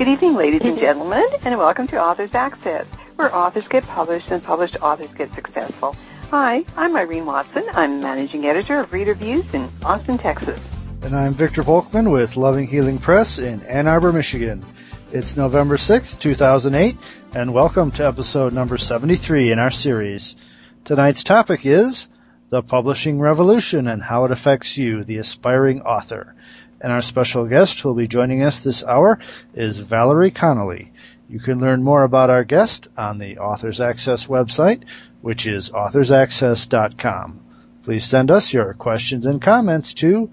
Good evening, ladies and gentlemen, and welcome to Authors Access, where authors get published and published authors get successful. Hi, I'm Irene Watson. I'm managing editor of Reader Views in Austin, Texas. And I'm Victor Volkman with Loving Healing Press in Ann Arbor, Michigan. It's November 6th, 2008, and welcome to episode number 73 in our series. Tonight's topic is the publishing revolution and how it affects you, the aspiring author. And our special guest who will be joining us this hour is Valerie Connolly. You can learn more about our guest on the Authors Access website, which is authorsaccess.com. Please send us your questions and comments to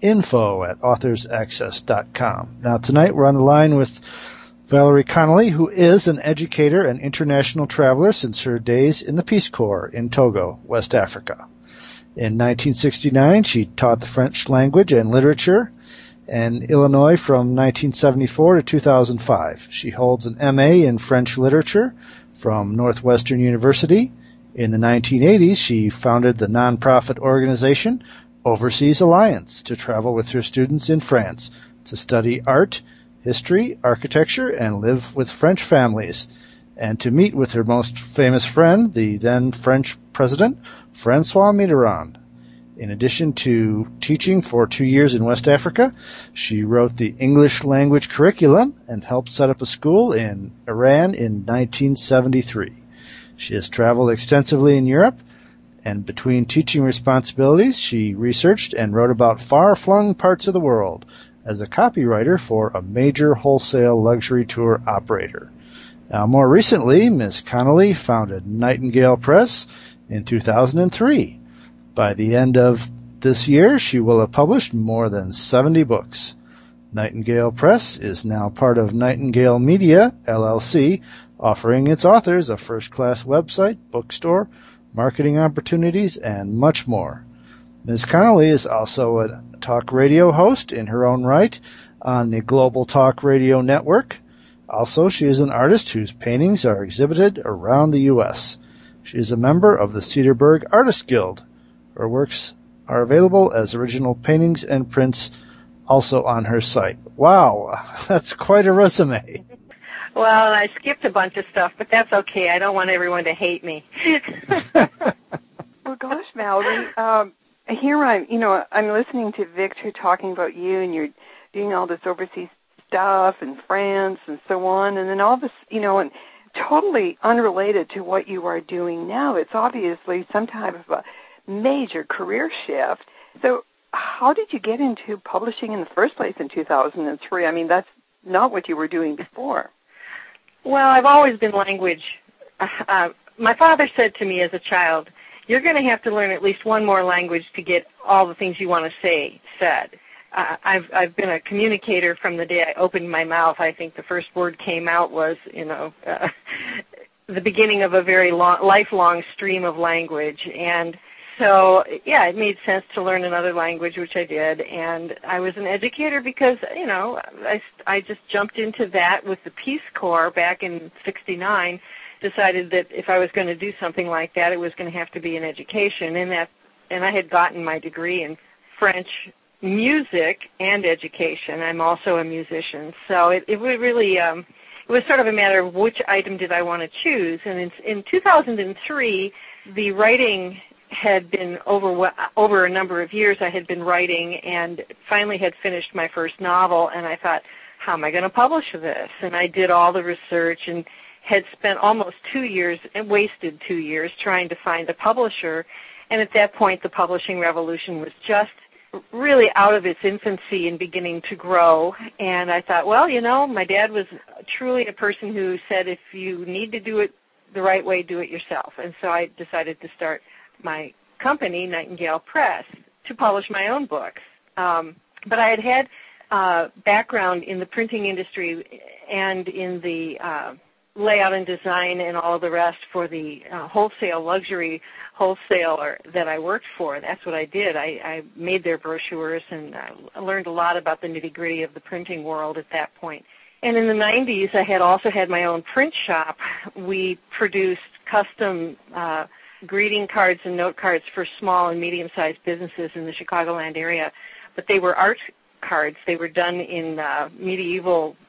info@authorsaccess.com. Now tonight we're on the line with Valerie Connolly, who is an educator and international traveler since her days in the Peace Corps in Togo, West Africa. In 1969, she taught the French language and literature in Illinois from 1974 to 2005. She holds an MA in French literature from Northwestern University. In the 1980s, she founded the nonprofit organization Overseas Alliance to travel with her students in France to study art, history, architecture, and live with French families, and to meet with her most famous friend, the then French President, François Mitterrand. In addition to teaching for 2 years in West Africa, she wrote the English language curriculum and helped set up a school in Iran in 1973. She has traveled extensively in Europe, and between teaching responsibilities, she researched and wrote about far-flung parts of the world as a copywriter for a major wholesale luxury tour operator. Now, more recently, Ms. Connolly founded Nightingale Press in 2003. By the end of this year, she will have published more than 70 books. Nightingale Press is now part of Nightingale Media, LLC, offering its authors a first-class website, bookstore, marketing opportunities, and much more. Ms. Connolly is also a talk radio host in her own right on the Global Talk Radio Network. Also, she is an artist whose paintings are exhibited around the U.S. She is a member of the Cedarburg Artists Guild. Her works are available as original paintings and prints also on her site. Wow, that's quite a resume. Well, I skipped a bunch of stuff, but that's okay. I don't want everyone to hate me. Well, gosh, Valerie, here I'm listening to Victor talking about you, and you're doing all this overseas stuff in France and so on, and then all this, and totally unrelated to what you are doing now. It's obviously some type of a major career shift. So how did you get into publishing in the first place in 2003? I mean, that's not what you were doing before. Well, I've always been language. My father said to me as a child, you're going to have to learn at least one more language to get all the things you want to say said. I've been a communicator from the day I opened my mouth. I think the first word came out was, the beginning of a very lifelong stream of language. And so, yeah, it made sense to learn another language, which I did. And I was an educator because, I just jumped into that with the Peace Corps back in '69, decided that if I was going to do something like that, it was going to have to be in education. And I had gotten my degree in French music and education. I'm also a musician. So it really, it was sort of a matter of which item did I want to choose. And in 2003, the writing had been over a number of years. I had been writing and finally had finished my first novel, and I thought, how am I going to publish this? And I did all the research and had spent almost 2 years and wasted 2 years trying to find a publisher. And at that point, the publishing revolution was just really out of its infancy and beginning to grow. And I thought, well, my dad was truly a person who said, if you need to do it the right way, do it yourself. And so I decided to start my company, Nightingale Press, to publish my own books. But I had background in the printing industry and in the layout and design and all of the rest for the wholesale luxury wholesaler that I worked for. That's what I did. I made their brochures, and I learned a lot about the nitty-gritty of the printing world at that point. And in the 90s, I had also had my own print shop. We produced custom greeting cards and note cards for small and medium-sized businesses in the Chicagoland area, but they were art cards. They were done in medieval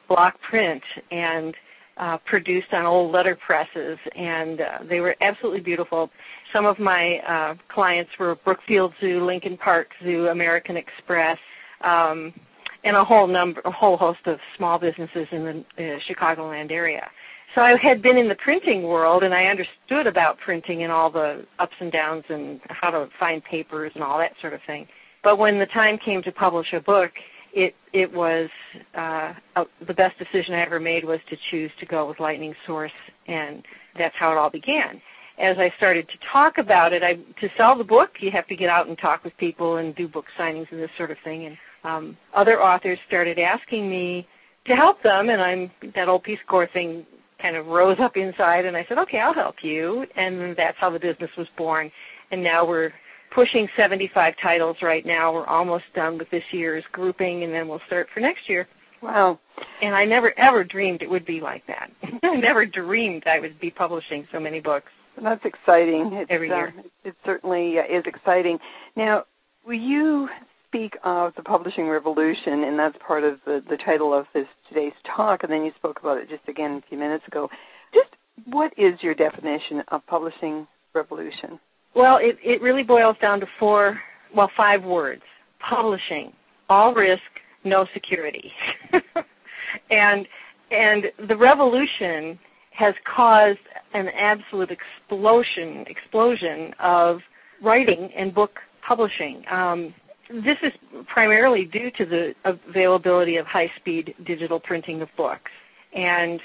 block print and produced on old letter presses, and they were absolutely beautiful. Some of my clients were Brookfield Zoo, Lincoln Park Zoo, American Express, and a whole host of small businesses in the Chicagoland area. So I had been in the printing world, and I understood about printing and all the ups and downs and how to find papers and all that sort of thing. But when the time came to publish a book, it was the best decision I ever made was to choose to go with Lightning Source, and that's how it all began. As I started to talk about it, to sell the book, you have to get out and talk with people and do book signings and this sort of thing. And other authors started asking me to help them, and that old Peace Corps thing kind of rose up inside, and I said, okay, I'll help you. And that's how the business was born. And now we're pushing 75 titles right now. We're almost done with this year's grouping, and then we'll start for next year. Wow. And I never, ever dreamed it would be like that. I never dreamed I would be publishing so many books. That's exciting. Every year. It certainly is exciting. Now, will you speak of the publishing revolution, and that's part of the title of today's talk, and then you spoke about it just again a few minutes ago. Just what is your definition of publishing revolution? Well, it really boils down to 5 words. Publishing, all risk, no security. and the revolution has caused an absolute explosion of writing and book publishing. This is primarily due to the availability of high-speed digital printing of books. And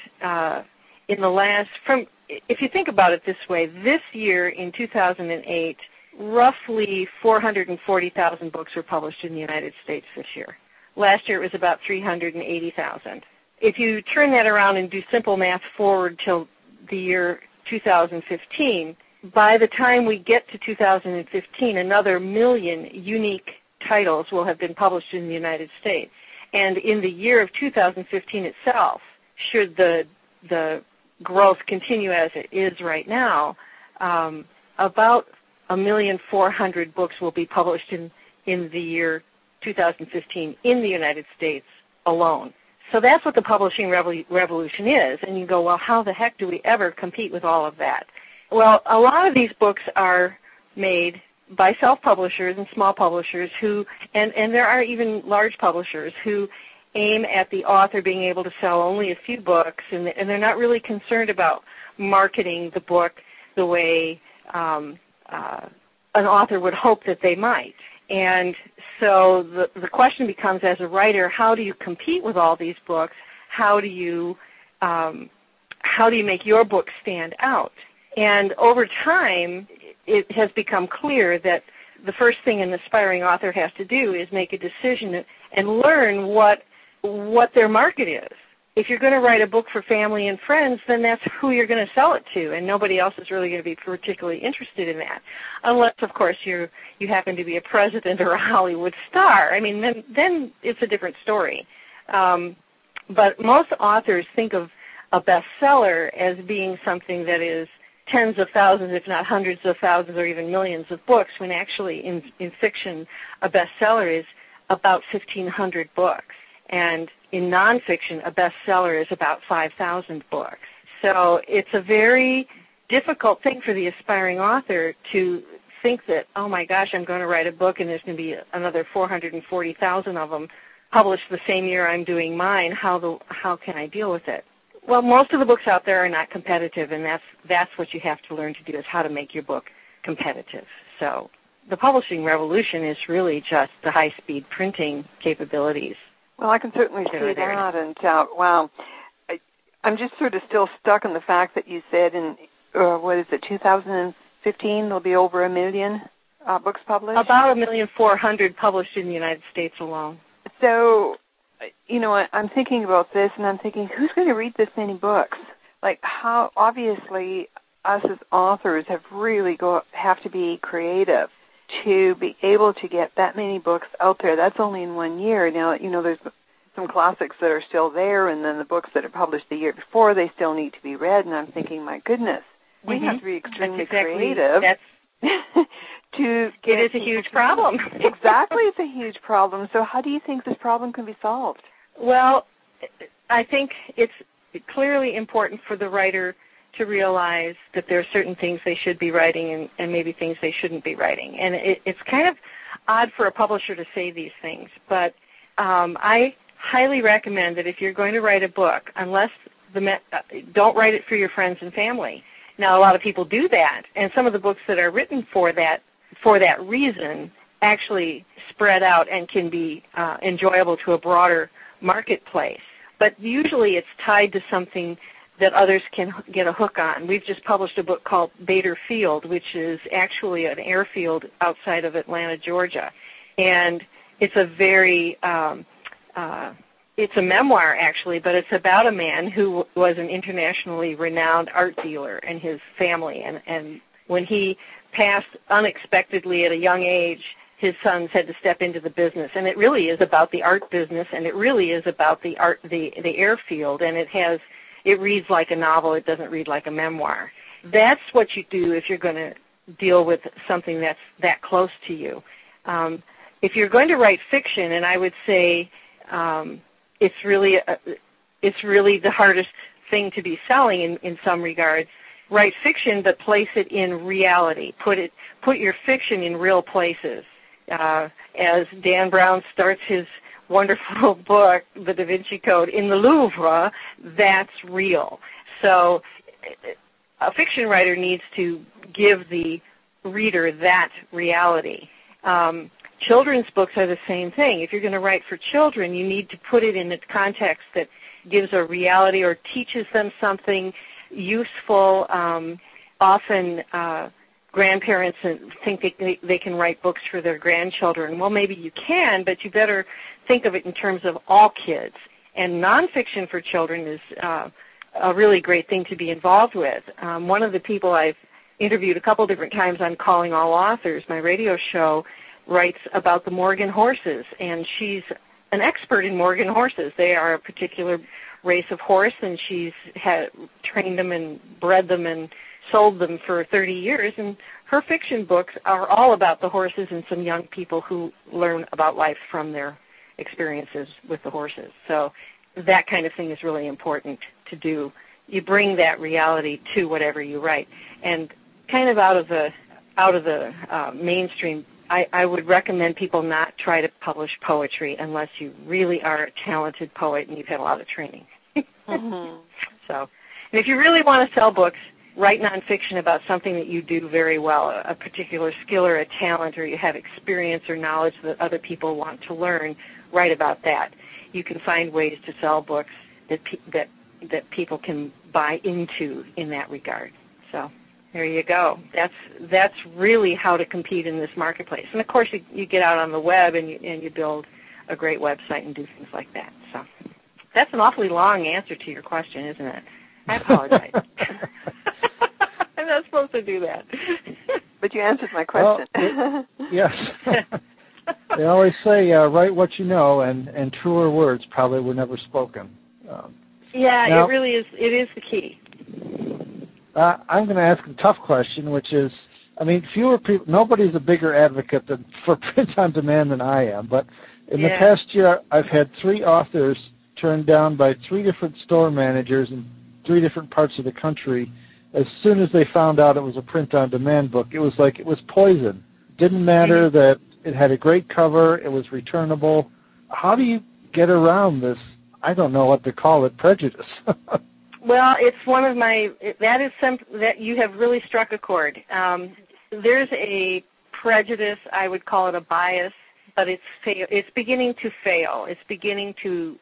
if you think about it this way, this year in 2008, roughly 440,000 books were published in the United States this year. Last year it was about 380,000. If you turn that around and do simple math forward till the year 2015, by the time we get to 2015, another 1 million unique titles will have been published in the United States. And in the year of 2015 itself, should the growth continue as it is right now, about 1,400,000 books will be published in the year 2015 in the United States alone. So that's what the publishing revolution is. And you go, well, how the heck do we ever compete with all of that? Well, a lot of these books are made by self-publishers and small publishers and there are even large publishers who aim at the author being able to sell only a few books, and they're not really concerned about marketing the book the way an author would hope that they might. And so the question becomes, as a writer, how do you compete with all these books? How do you make your book stand out? And over time, it has become clear that the first thing an aspiring author has to do is make a decision and learn what their market is. If you're going to write a book for family and friends, then that's who you're going to sell it to, and nobody else is really going to be particularly interested in that, unless, of course, you happen to be a president or a Hollywood star. I mean, then it's a different story. But most authors think of a bestseller as being something that is tens of thousands, if not hundreds of thousands, or even millions of books, when actually in fiction, a bestseller is about 1,500 books. And in nonfiction, a bestseller is about 5,000 books. So it's a very difficult thing for the aspiring author to think that, oh my gosh, I'm going to write a book and there's going to be another 440,000 of them published the same year I'm doing mine. How can I deal with it? Well, most of the books out there are not competitive, and that's what you have to learn to do, is how to make your book competitive. So the publishing revolution is really just the high-speed printing capabilities. Well, I can certainly see that, and wow, I'm just sort of still stuck on the fact that you said in 2015 there'll be over 1 million books published. About 1,400,000 published in the United States alone. So, I'm thinking about this, and I'm thinking, who's going to read this many books? Like, how obviously us as authors have to be creative to be able to get that many books out there. That's only in 1 year. Now, there's some classics that are still there, and then the books that are published the year before, they still need to be read, and I'm thinking, my goodness, we have to be extremely creative. It is a huge problem. Exactly, it's a huge problem. So how do you think this problem can be solved? Well, I think it's clearly important for the writer to realize that there are certain things they should be writing and maybe things they shouldn't be writing. And it's kind of odd for a publisher to say these things, but I highly recommend that if you're going to write a book, don't write it for your friends and family. Now, a lot of people do that, and some of the books that are written for that reason actually spread out and can be enjoyable to a broader marketplace. But usually it's tied to something that others can get a hook on. We've just published a book called Bader Field, which is actually an airfield outside of Atlanta, Georgia. And it's a very, it's a memoir actually, but it's about a man who was an internationally renowned art dealer and his family. And when he passed unexpectedly at a young age, his sons had to step into the business. And it really is about the art business, and it really is about the airfield, and it reads like a novel. It doesn't read like a memoir. That's what you do if you're going to deal with something that's that close to you. If you're going to write fiction, and I would say it's really the hardest thing to be selling in some regards, write fiction, but place it in reality. Put your fiction in real places. As Dan Brown starts his wonderful book, The Da Vinci Code, in the Louvre, that's real. So a fiction writer needs to give the reader that reality. Children's books are the same thing. If you're going to write for children, you need to put it in a context that gives a reality or teaches them something useful. Often grandparents think they can write books for their grandchildren. Well, maybe you can, but you better think of it in terms of all kids. And nonfiction for children is a really great thing to be involved with. One of the people I've interviewed a couple different times on Calling All Authors, my radio show, writes about the Morgan horses, and she's an expert in Morgan horses. They are a particular race of horse, and she's trained them and bred them and sold them for 30 years, and her fiction books are all about the horses and some young people who learn about life from their experiences with the horses. So that kind of thing is really important to do. You bring that reality to whatever you write. And kind of out of the mainstream, I would recommend people not try to publish poetry unless you really are a talented poet and you've had a lot of training. Mm-hmm. So, and if you really want to sell books, write nonfiction about something that you do very well, a particular skill or a talent, or you have experience or knowledge that other people want to learn. Write about that. You can find ways to sell books that people can buy into in that regard. So there you go. That's really how to compete in this marketplace. And of course, you get out on the web and you build a great website and do things like that. So that's an awfully long answer to your question, isn't it? I apologize. I'm not supposed to do that. But you answered my question. Well, yes. They always say, write what you know, and truer words probably were never spoken. It really is. It is the key. I'm going to ask a tough question, which is, fewer people, nobody's a bigger advocate for print on demand than I am, but in the past year, I've had 3 authors turned down by 3 different store managers in 3 different parts of the country. As soon as they found out it was a print-on-demand book, it was like it was poison. Didn't matter that it had a great cover, it was returnable. How do you get around this, I don't know what to call it, prejudice? Well, it's one of that you have really struck a chord. There's a prejudice, I would call it a bias, but it's beginning to fail. It's beginning to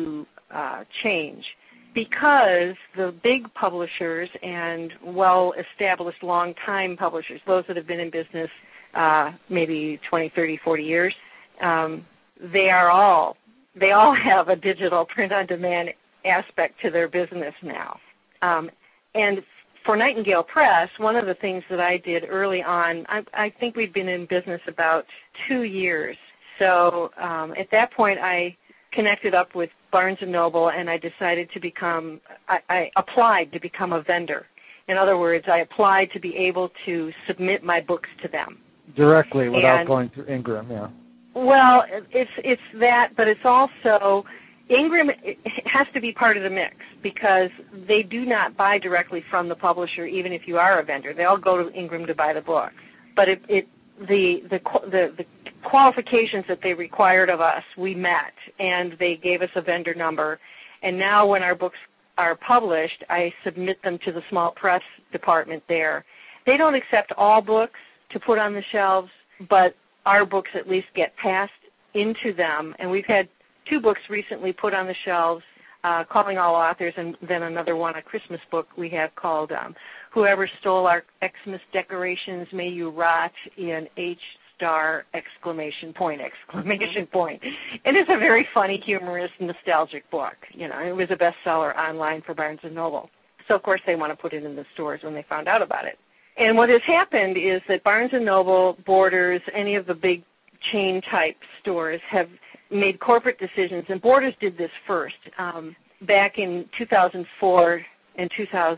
change. Because the big publishers and well-established long-time publishers, those that have been in business maybe 20, 30, 40 years, they all have a digital print-on-demand aspect to their business now. And for Nightingale Press, one of the things that I did early on, I think we'd been in business about 2 years. So at that point, I connected up with Barnes & Noble, and I decided to I applied to become a vendor. In other words, I applied to be able to submit my books to them. Directly, without going through Ingram, yeah. Well, it's that, but it's also Ingram has to be part of the mix because they do not buy directly from the publisher, even if you are a vendor. They all go to Ingram to buy the books. But the qualifications that they required of us, we met, and they gave us a vendor number. And now when our books are published, I submit them to the small press department there. They don't accept all books to put on the shelves, but our books at least get passed into them. And we've had 2 books recently put on the shelves, Calling All Authors, and then another one, a Christmas book we have called Whoever Stole Our Xmas Decorations, May You Rot in H*! Exclamation point. And it's a very funny, humorous, nostalgic book. You know, it was a bestseller online for Barnes & Noble. So, of course, they want to put it in the stores when they found out about it. And what has happened is that Barnes & Noble, Borders, any of the big chain-type stores have made corporate decisions, and Borders did this first. Back in 2004 and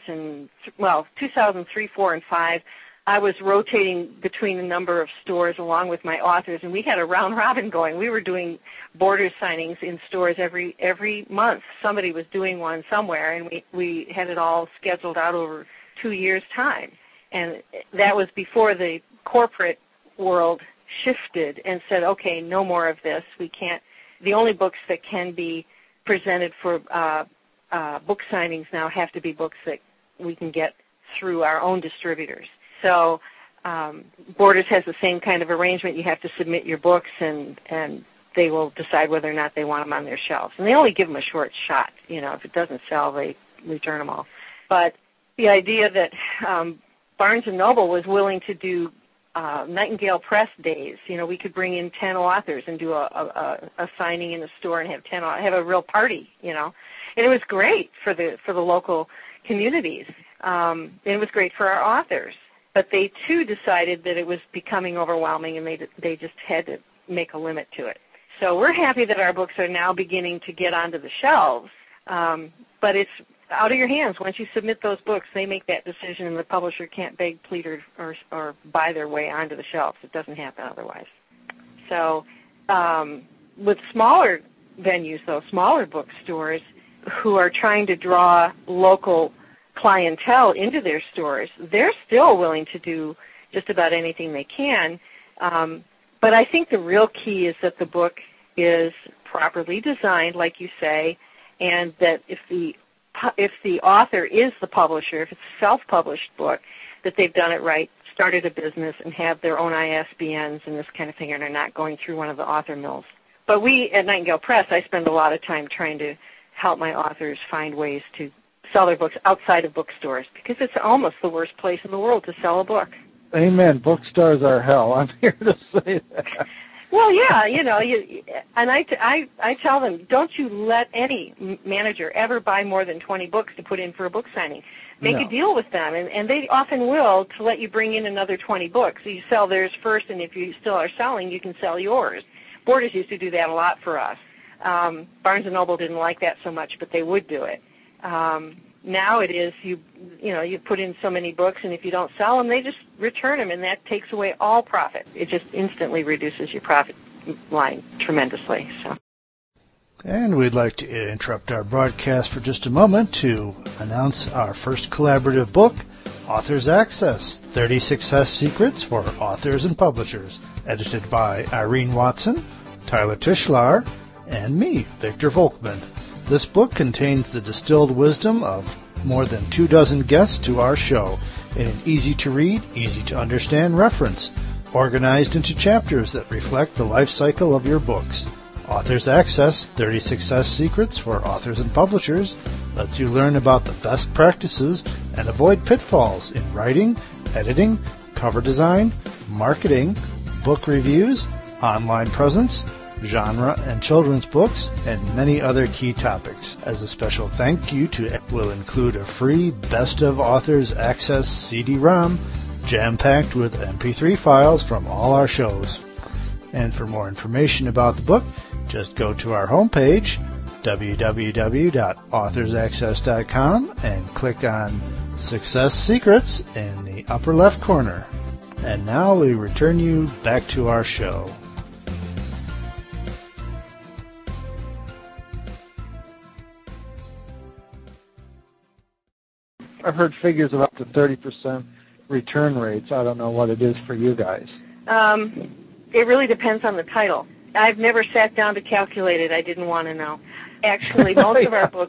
2003, 4, and 5, I was rotating between a number of stores along with my authors, and we had a round robin going. We were doing Borders signings in stores every month. Somebody was doing one somewhere, and we had it all scheduled out over 2 years' time. And that was before the corporate world shifted and said, okay, no more of this. We can't. The only books that can be presented for book signings now have to be books that we can get through our own distributors. So Borders has the same kind of arrangement. You have to submit your books, and they will decide whether or not they want them on their shelves. And they only give them a short shot. You know, if it doesn't sell, they return them all. But the idea that Barnes & Noble was willing to do Nightingale Press days. You know, we could bring in 10 authors and do a signing in the store and have have a real party. You know, and it was great for the local communities. And it was great for our authors. But they too decided that it was becoming overwhelming, and they just had to make a limit to it. So we're happy that our books are now beginning to get onto the shelves. But it's out of your hands. Once you submit those books, they make that decision, and the publisher can't beg, plead, or buy their way onto the shelves. It doesn't happen otherwise. So with smaller venues, though, smaller bookstores who are trying to draw local clientele into their stores, they're still willing to do just about anything they can. But I think the real key is that the book is properly designed, like you say, and that if the author is the publisher, if it's a self-published book, that they've done it right, started a business, and have their own ISBNs and this kind of thing, and are not going through one of the author mills. But we at Nightingale Press, I spend a lot of time trying to help my authors find ways to sell their books outside of bookstores, because it's almost the worst place in the world to sell a book. Amen. Bookstores are hell. I'm here to say that. Well, yeah, you know, and I tell them, don't you let any manager ever buy more than 20 books to put in for a book signing. Make a deal with them, and they often will, to let you bring in another 20 books. So you sell theirs first, and if you still are selling, you can sell yours. Borders used to do that a lot for us. Barnes & Noble didn't like that so much, but they would do it. Now it is, you put in so many books, and if you don't sell them, they just return them, and that takes away all profit. It just instantly reduces your profit line tremendously. So. And we'd like to interrupt our broadcast for just a moment to announce our first collaborative book, Authors Access, 30 Success Secrets for Authors and Publishers, edited by Irene Watson, Tyler Tischler, and me, Victor Volkman. This book contains the distilled wisdom of more than 24 guests to our show in an easy-to-read, easy-to-understand reference, organized into chapters that reflect the life cycle of your books. Authors Access, 30 Success Secrets for Authors and Publishers lets you learn about the best practices and avoid pitfalls in writing, editing, cover design, marketing, book reviews, online presence, genre and children's books, and many other key topics. As a special thank you will include a free Best of Authors Access CD-ROM, jam-packed with MP3 files from all our shows. And for more information about the book, just go to our homepage, www.authorsaccess.com, and click on Success Secrets in the upper left corner. And now we return you back to our show. I've heard figures of up to 30% return rates. I don't know what it is for you guys. It really depends on the title. I've never sat down to calculate it. I didn't want to know. Actually, most of our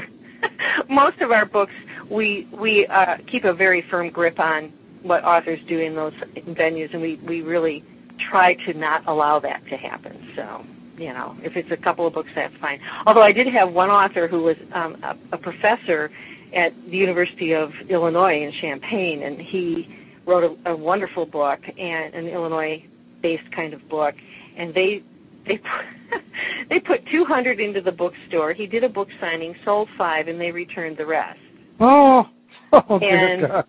books, we keep a very firm grip on what authors do in those venues, and we really try to not allow that to happen. So, if it's a couple of books, that's fine. Although I did have one author who was a professor at the University of Illinois in Champaign, and he wrote a wonderful book, and an Illinois-based kind of book, and they put 200 into the bookstore. He did a book signing, sold 5, and they returned the rest. Oh dear God.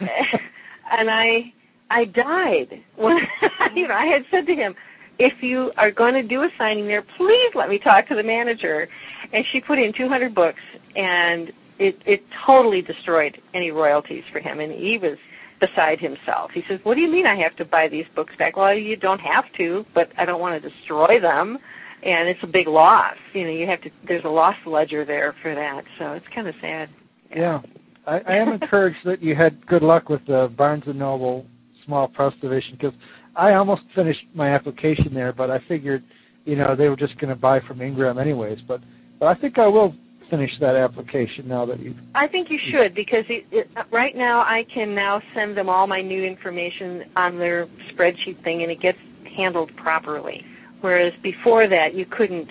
And I died when I had said to him, if you are going to do a signing there, please let me talk to the manager. And she put in 200 books, and it totally destroyed any royalties for him, and he was beside himself. He says, what do you mean I have to buy these books back? Well, you don't have to, but I don't want to destroy them, and it's a big loss. There's a loss ledger there for that, so it's kind of sad. Yeah. I am encouraged that you had good luck with the Barnes & Noble small press division, because I almost finished my application there, but I figured, they were just going to buy from Ingram anyways. But I think I will finish that application now that you've... I think you should, because right now I can now send them all my new information on their spreadsheet thing, and it gets handled properly. Whereas before that, you couldn't.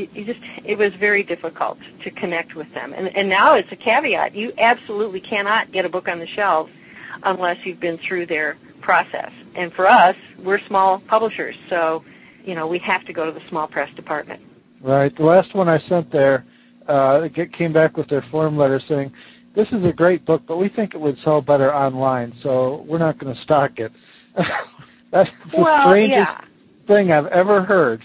It was very difficult to connect with them. And now it's a caveat. You absolutely cannot get a book on the shelves unless you've been through their process. And for us, we're small publishers, so we have to go to the small press department. Right. The last one I sent there, it came back with their form letter saying, this is a great book, but we think it would sell better online, so we're not going to stock it. That's the strangest thing I've ever heard.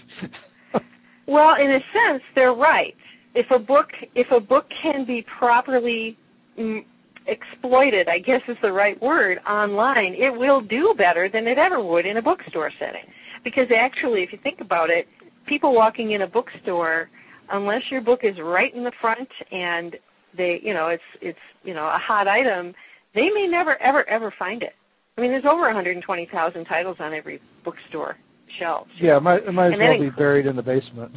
Well, in a sense, they're right. If a book can be properly exploited, I guess is the right word, online, it will do better than it ever would in a bookstore setting. Because actually, if you think about it, people walking in a bookstore, unless your book is right in the front and it's a hot item, they may never ever find it. I mean, there's over 120,000 titles on every bookstore shelves. Yeah, it might as well be buried in the basement.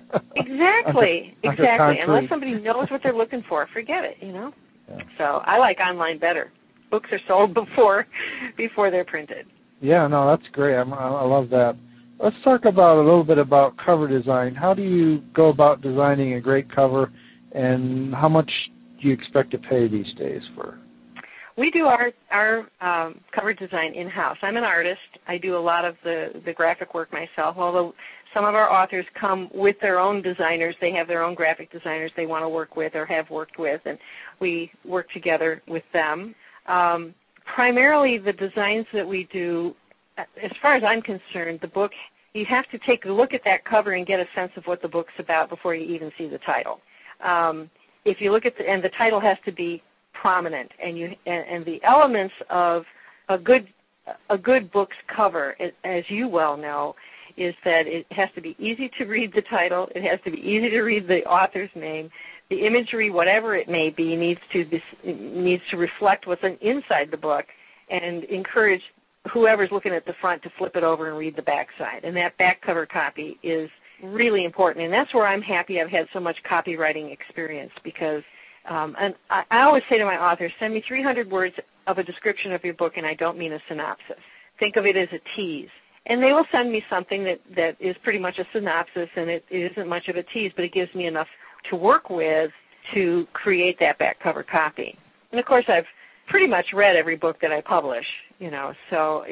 Exactly. Under Unless somebody knows what they're looking for, forget it. Yeah. So I like online better. Books are sold before they're printed. Yeah, no, that's great. I love that. Let's talk a little bit about cover design. How do you go about designing a great cover, and how much do you expect to pay these days for? We do our cover design in-house. I'm an artist. I do a lot of the graphic work myself, although some of our authors come with their own designers. They have their own graphic designers they want to work with or have worked with, and we work together with them. Primarily the designs that we do, as far as I'm concerned, the book, you have to take a look at that cover and get a sense of what the book's about before you even see the title. If you look at and the title has to be prominent, and the elements of a good book's cover, as you well know, is that it has to be easy to read the title, it has to be easy to read the author's name, the imagery, whatever it may be, needs to reflect what's inside the book, and encourage whoever's looking at the front to flip it over and read the back side. And that back cover copy is really important, and that's where I'm happy I've had so much copywriting experience, because and I always say to my authors, send me 300 words of a description of your book, and I don't mean a synopsis. Think of it as a tease. And they will send me something that is pretty much a synopsis, and it isn't much of a tease, but it gives me enough to work with to create that back cover copy. And, of course, I've pretty much read every book that I publish, so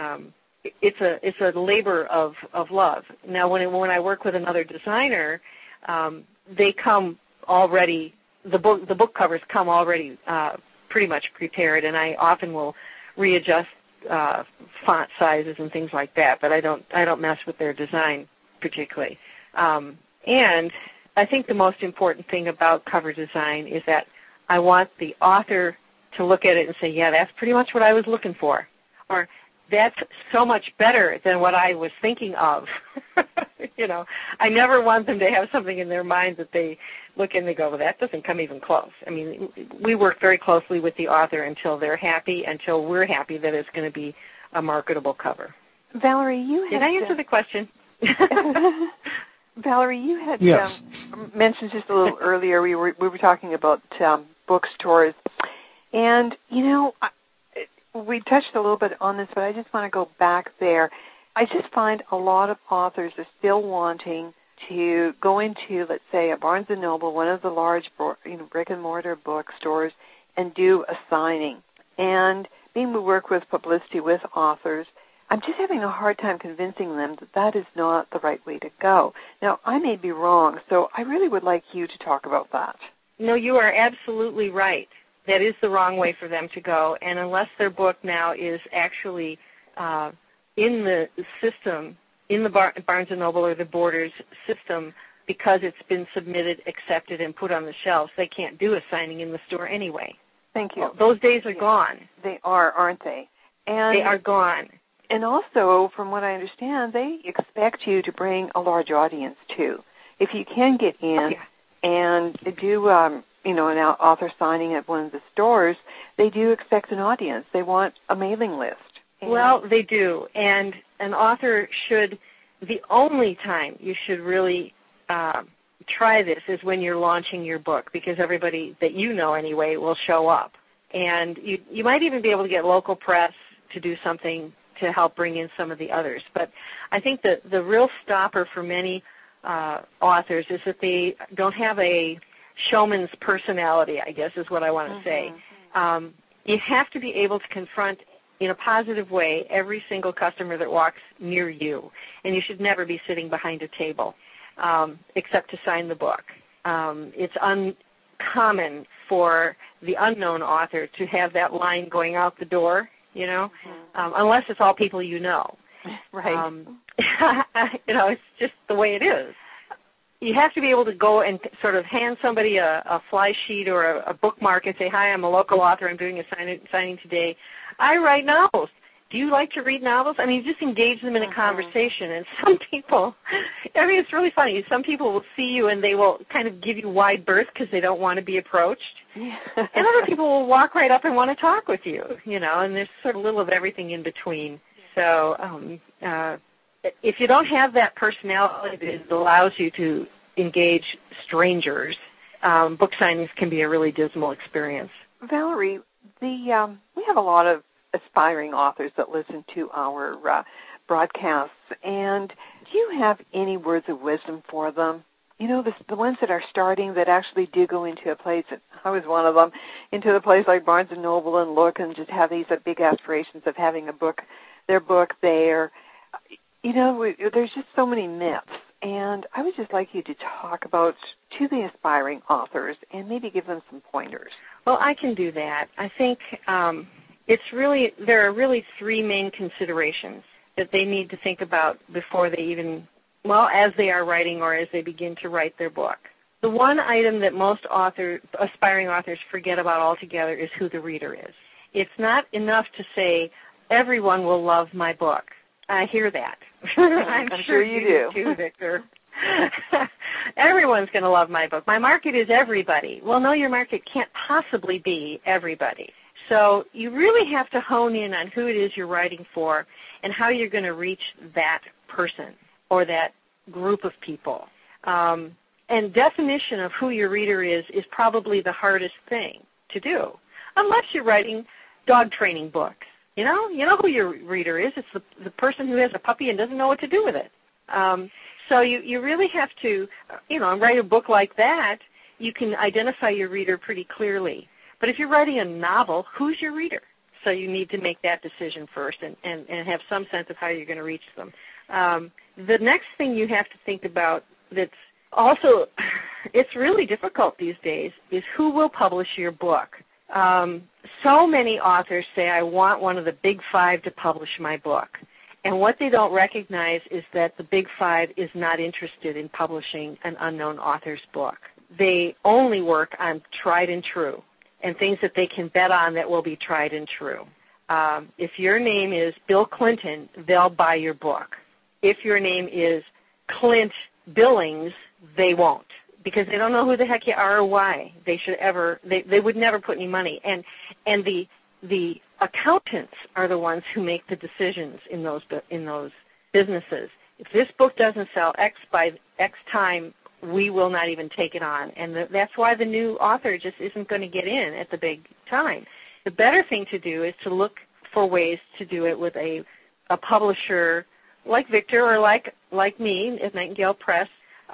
it's a labor of love. Now, when I work with another designer, they come already. The book covers come already pretty much prepared, and I often will readjust font sizes and things like that. But I don't mess with their design particularly. And I think the most important thing about cover design is that I want the author to look at it and say, yeah, that's pretty much what I was looking for, or that's so much better than what I was thinking of. I never want them to have something in their mind that they look and they go, well, that doesn't come even close. I mean, we work very closely with the author until they're happy, until we're happy that it's going to be a marketable cover. Valerie, you had... Did I answer the question? Valerie, you had Yes. mentioned just a little earlier, we were talking about bookstores. And, we touched a little bit on this, but I just want to go back there. I just find a lot of authors are still wanting to go into, let's say, a Barnes & Noble, one of the large brick-and-mortar bookstores, and do a signing. And being we work with publicity with authors, I'm just having a hard time convincing them that that is not the right way to go. Now, I may be wrong, so I really would like you to talk about that. No, you are absolutely right. That is the wrong way for them to go. And unless their book now is actually in the system, in the Barnes & Noble or the Borders system, because it's been submitted, accepted, and put on the shelves, they can't do a signing in the store anyway. Thank you. Those days are gone. They are, aren't they? And they are gone. And also, from what I understand, they expect you to bring a large audience, too. If you can get in and do, an author signing at one of the stores, they do expect an audience. They want a mailing list. Well, they do. And an author should, the only time you should really try this is when you're launching your book, because everybody that you know anyway will show up. And you might even be able to get local press to do something to help bring in some of the others. But I think that the real stopper for many authors is that they don't have a showman's personality, I guess is what I want to say. You have to be able to confront in a positive way every single customer that walks near you. And you should never be sitting behind a table except to sign the book. It's uncommon for the unknown author to have that line going out the door, unless it's all people you know. Right. It's just the way it is. You have to be able to go and sort of hand somebody a fly sheet or a bookmark and say, hi, I'm a local author. I'm doing a signing today. I write novels. Do you like to read novels? I mean, you just engage them in a conversation. And some people, it's really funny. Some people will see you and they will kind of give you wide berth because they don't want to be approached. And other people will walk right up and want to talk with you, and there's sort of a little of everything in between. So if you don't have that personality that allows you to engage strangers, book signings can be a really dismal experience. Valerie, we have a lot of aspiring authors that listen to our broadcasts, and do you have any words of wisdom for them? The ones that are starting that actually do go into a place, I was one of them, into a place like Barnes & Noble and look and just have these big aspirations of having their book there. There's just so many myths, and I would just like you to talk about to the aspiring authors and maybe give them some pointers. Well, I can do that. I think there are really three main considerations that they need to think about before they even, as they are writing or as they begin to write their book. The one item that most aspiring authors forget about altogether is who the reader is. It's not enough to say, everyone will love my book. I hear that. I'm sure you do too, Victor. Everyone's going to love my book. My market is everybody. Well, no, your market can't possibly be everybody. So you really have to hone in on who it is you're writing for and how you're going to reach that person or that group of people. And definition of who your reader is probably the hardest thing to do, unless you're writing dog training books. You know who your reader is. It's the person who has a puppy and doesn't know what to do with it. So you really have to, write a book like that, you can identify your reader pretty clearly. But if you're writing a novel, who's your reader? So you need to make that decision first and have some sense of how you're going to reach them. The next thing you have to think about that's also, it's really difficult these days, is who will publish your book. So many authors say, I want one of the big five to publish my book. And what they don't recognize is that the big five is not interested in publishing an unknown author's book. They only work on tried and true and things that they can bet on that will be tried and true. If your name is Bill Clinton, they'll buy your book. If your name is clinch billings, they won't, because they don't know who the heck you are or why they should ever. They would never put any money. And the accountants are the ones who make the decisions in those businesses. If this book doesn't sell X by X time, we will not even take it on. And that's why the new author just isn't going to get in at the big time. The better thing to do is to look for ways to do it with a publisher like Victor or like me at Nightingale Press,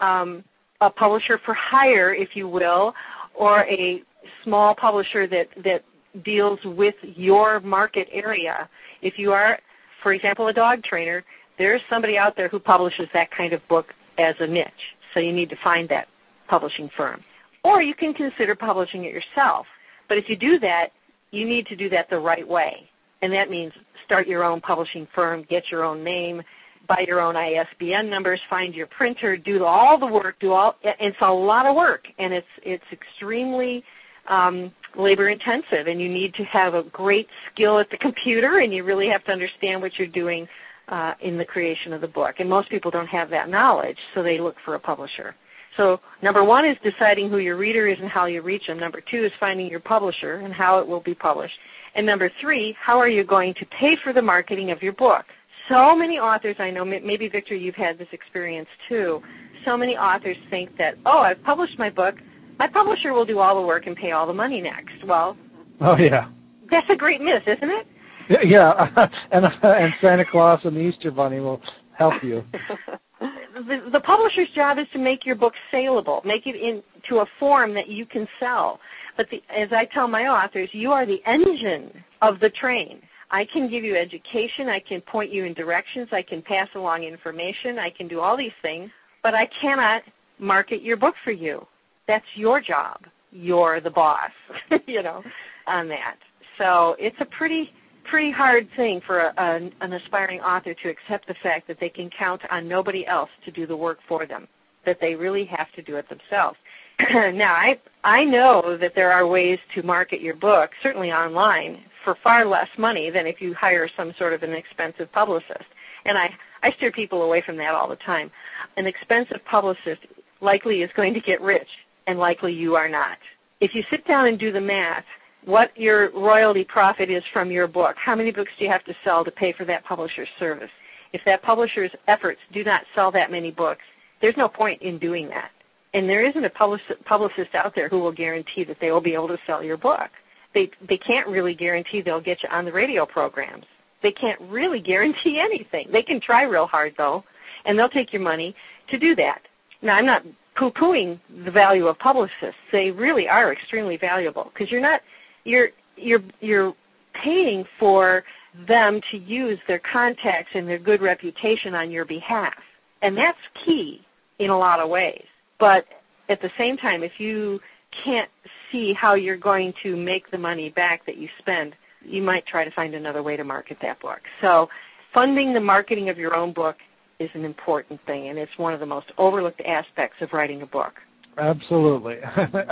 a publisher for hire, if you will, or a small publisher that deals with your market area. If you are, for example, a dog trainer, there's somebody out there who publishes that kind of book as a niche. So you need to find that publishing firm. Or you can consider publishing it yourself. But if you do that, you need to do that the right way. And that means start your own publishing firm, get your own name, buy your own ISBN numbers, find your printer, do all the work, it's a lot of work, and it's extremely labor intensive, and you need to have a great skill at the computer, and you really have to understand what you're doing in the creation of the book. And most people don't have that knowledge, so they look for a publisher. So number one is deciding who your reader is and how you reach them. Number two is finding your publisher and how it will be published. And number three, how are you going to pay for the marketing of your book? So many authors, I know, maybe Victor, you've had this experience too, so many authors think that, I've published my book, my publisher will do all the work and pay all the money next. Well, oh yeah, that's a great myth, isn't it? Yeah, and Santa Claus and the Easter Bunny will help you. The publisher's job is to make your book saleable, make it into a form that you can sell. But as I tell my authors, you are the engine of the train. I can give you education, I can point you in directions, I can pass along information, I can do all these things, but I cannot market your book for you. That's your job. You're the boss, on that. So it's a pretty hard thing for an aspiring author to accept the fact that they can count on nobody else to do the work for them, that they really have to do it themselves. Now, I know that there are ways to market your book, certainly online, for far less money than if you hire some sort of an expensive publicist. And I steer people away from that all the time. An expensive publicist likely is going to get rich, and likely you are not. If you sit down and do the math, what your royalty profit is from your book, how many books do you have to sell to pay for that publisher's service? If that publisher's efforts do not sell that many books, there's no point in doing that. And there isn't a publicist out there who will guarantee that they will be able to sell your book. They can't really guarantee they'll get you on the radio programs. They can't really guarantee anything. They can try real hard, though, and they'll take your money to do that. Now, I'm not poo-pooing the value of publicists. They really are extremely valuable because you're paying for them to use their contacts and their good reputation on your behalf. And that's key in a lot of ways. But at the same time, if you can't see how you're going to make the money back that you spend, you might try to find another way to market that book. So funding the marketing of your own book is an important thing, and it's one of the most overlooked aspects of writing a book. Absolutely.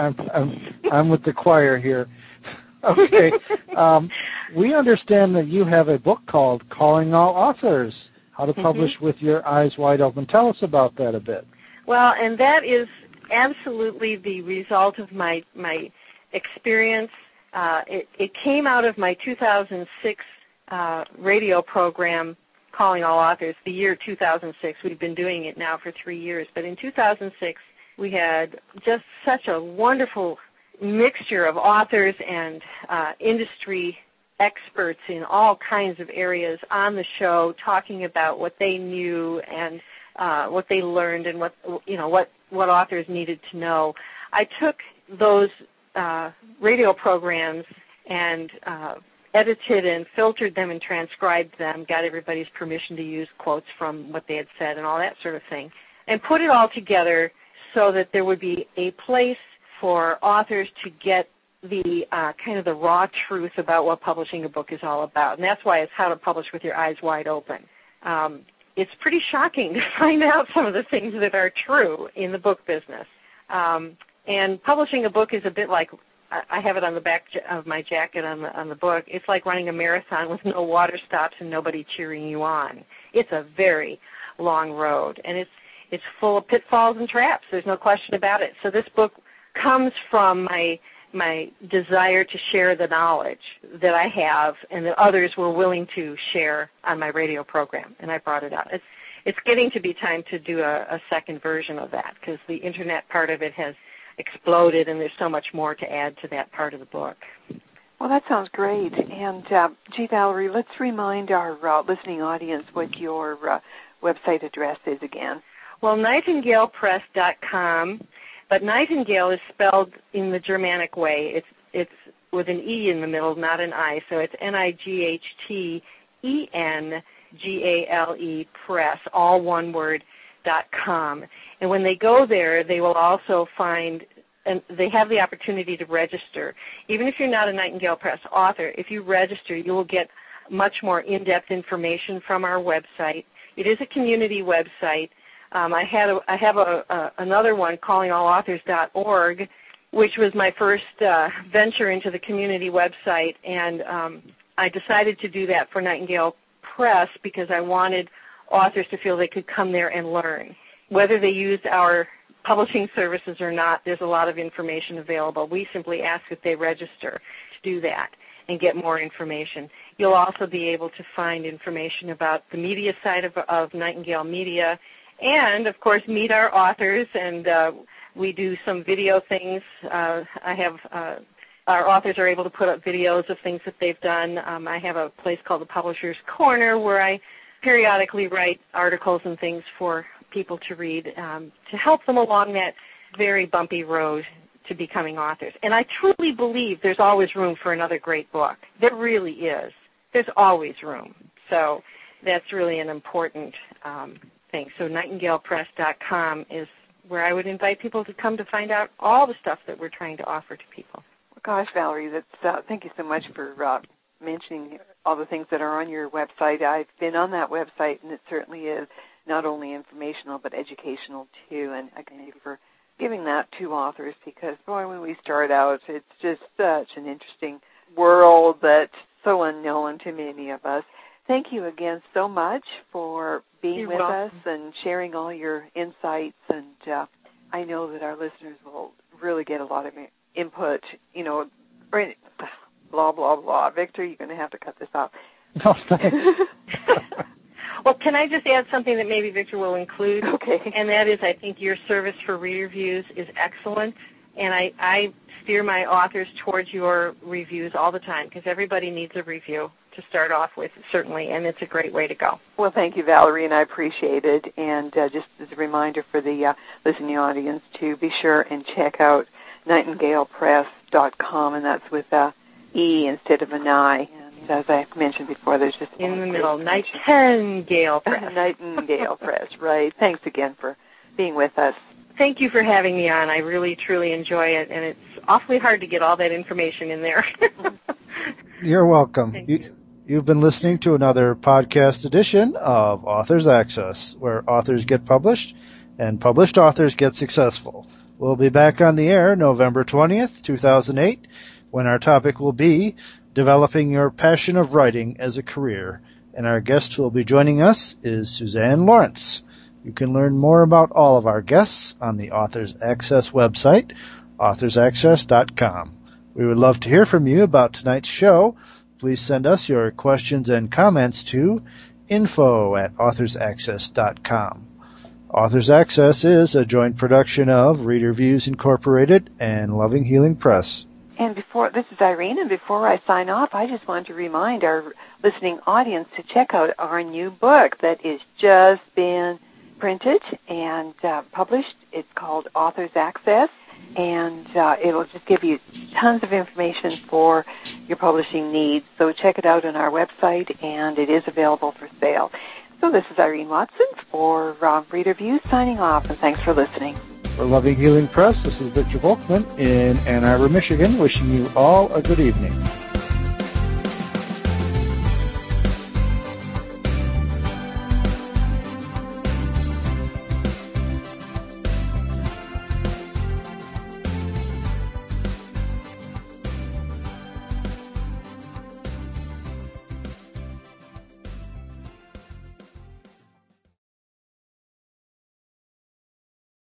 I'm with the choir here. Okay. We understand that you have a book called Calling All Authors, How to Publish with Your Eyes Wide Open. Tell us about that a bit. Well, and that is absolutely the result of my experience. It came out of my 2006 radio program, Calling All Authors, the year 2006. We've been doing it now for 3 years. But in 2006, we had just such a wonderful mixture of authors and industry experts in all kinds of areas on the show talking about what they knew and what they learned and what authors needed to know. I took those radio programs and edited and filtered them and transcribed them, got everybody's permission to use quotes from what they had said and all that sort of thing, and put it all together so that there would be a place for authors to get the kind of the raw truth about what publishing a book is all about. And that's why it's How to Publish with Your Eyes Wide Open. It's pretty shocking to find out some of the things that are true in the book business. And publishing a book is a bit like, I have it on the back of my jacket on the book, it's like running a marathon with no water stops and nobody cheering you on. It's a very long road. And it's full of pitfalls and traps. There's no question about it. So this book comes from my desire to share the knowledge that I have and that others were willing to share on my radio program, and I brought it out. It's getting to be time to do a second version of that because the Internet part of it has exploded, and there's so much more to add to that part of the book. Well, that sounds great. And, Valerie, let's remind our listening audience what your website address is again. Well, nightingalepress.com, but Nightingale is spelled in the Germanic way. It's with an E in the middle, not an I, so it's NIGHTENGALE Press, all one word, .com. And when they go there, they will also find, and they have the opportunity to register. Even if you're not a Nightingale Press author, if you register, you will get much more in-depth information from our website. It is a community website. I have another one, callingallauthors.org, which was my first venture into the community website, and I decided to do that for Nightingale Press because I wanted authors to feel they could come there and learn. Whether they used our publishing services or not, there's a lot of information available. We simply ask that they register to do that and get more information. You'll also be able to find information about the media side of Nightingale Media and, of course, meet our authors, and we do some video things. Our authors are able to put up videos of things that they've done. I have a place called the Publisher's Corner where I periodically write articles and things for people to read to help them along that very bumpy road to becoming authors. And I truly believe there's always room for another great book. There really is. There's always room. So that's really an important thing. So nightingalepress.com is where I would invite people to come to find out all the stuff that we're trying to offer to people. Gosh, Valerie, thank you so much for mentioning all the things that are on your website. I've been on that website, and it certainly is not only informational but educational, too. And I thank you for giving that to authors because, boy, when we start out, it's just such an interesting world that's so unknown to many of us. Thank you again so much for being with us and sharing all your insights. And I know that our listeners will really get a lot of input, blah, blah, blah. Victor, you're going to have to cut this off. No, thanks. Well, can I just add something that maybe Victor will include? Okay. And that is I think your service for reader reviews is excellent, and I steer my authors towards your reviews all the time because everybody needs a review to start off with, certainly, and it's a great way to go. Well, thank you, Valerie, and I appreciate it. And just as a reminder for the listening audience to be sure and check out nightingalepress.com, and that's with a E instead of an I. And as I mentioned before, there's just in the middle, Nightingale Press. Nightingale Press, right. Thanks again for being with us. Thank you for having me on. I really, truly enjoy it, and it's awfully hard to get all that information in there. You're welcome. You've been listening to another podcast edition of Authors Access, where authors get published and published authors get successful. We'll be back on the air November 20th, 2008, when our topic will be Developing Your Passion of Writing as a Career. And our guest who will be joining us is Suzanne Lawrence. You can learn more about all of our guests on the Authors Access website, authorsaccess.com. We would love to hear from you about tonight's show. Please send us your questions and comments to info@authorsaccess.com. Authors Access is a joint production of Reader Views Incorporated and Loving Healing Press. And this is Irene, and before I sign off, I just want to remind our listening audience to check out our new book that is just been printed and published. It's called Authors Access, and it'll just give you tons of information for your publishing needs. So check it out on our website, and it is available for sale. So this is Irene Watson for Reader Views signing off, and thanks for listening. For Loving Healing Press, this is Victor Volkman in Ann Arbor, Michigan, wishing you all a good evening.